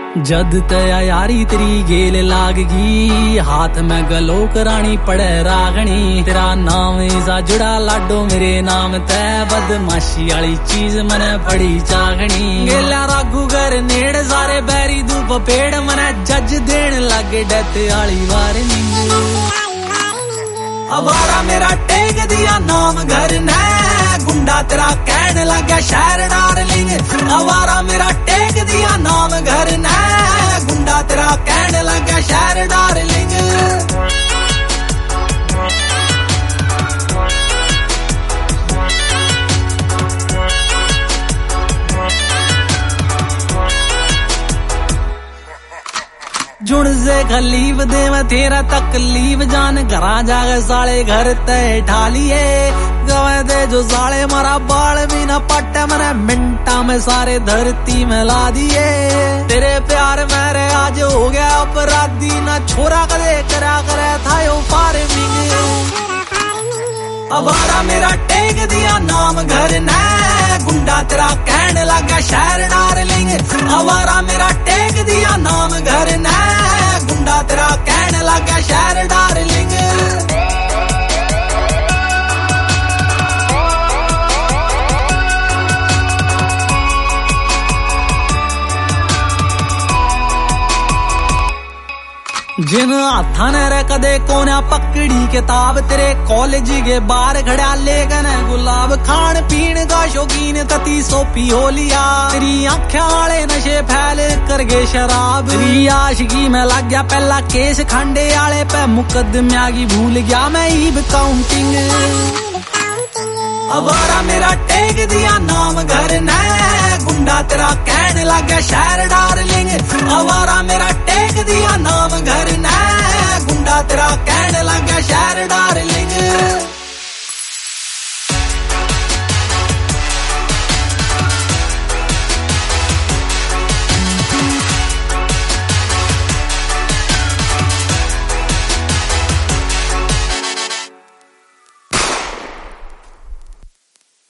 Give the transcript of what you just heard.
जद तया यारी तेरी गेल लागगी, हाथ में गलो करानी पड़े रागनी। तेरा नाम इसा जुड़ा लाडो मेरे नाम तै, बदमाशी वाली चीज मने बड़ी चागनी। गेला रागू घर नेड़ सारे बैरी धूप पेड़, मने जज देन लागे डेथ वाली वार्निंग। अवारा मेरा टेक दिया नाम घर ने, गुंडा तेरा कहन लगा शहर डार्लिंग। अवारा मेरा टेक दिया नाम घर ने, गुंडा तेरा कहन लगा शहर डार्लिंग। जुड़ से खलीफ दे मैं तेरा तकलीफ, जान घरा जागे साले घर तय ढालिए। गवे दे जो साले मारा बाल भी न पट्टे, मैंने मिनटा में सारे धरती में ला दिए। तेरे प्यार मेरे आज हो गया अपराधी, न छोरा कदे करा करे था यो फार्मिंग। अवारा मेरा टेक दिया नाम घर ने, गुंडा तेरा कहन लगा शहर डार्लिंग। अवारा मेरा टेक दिया नाम घर ने, गुंडा तेरा कहन लगा शहर डार्लिंग। जिन हाथा ने रे कदे कोन्या पकड़ी किताब, तेरे कॉलेज के बाहर खड़ा लेगन गुलाब। खान पीन का शौकीन तती सोपी हो लिया, तेरी आँखें वाले नशे फैल कर गए शराब। तेरी आशिकी में लग गया पहला केस खंडे आले पे, मुकदमिया की भूल गया मैं ईब काउंटिंग। अवारा मेरा टेक दिया नाम घर ने, गुंडा तेरा कहन लगा शहर डार्लिंग। अवारा मेरा टेक दिया नाम घर ने, गुंडा तेरा कहन लगा शहर डार्लिंग।